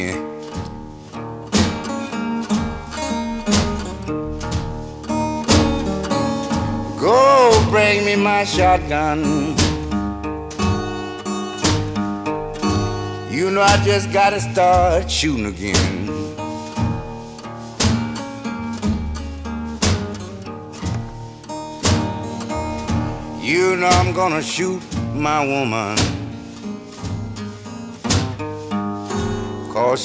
Go bring me my shotgun. You know I just gotta start shooting again. You know I'm gonna shoot my woman.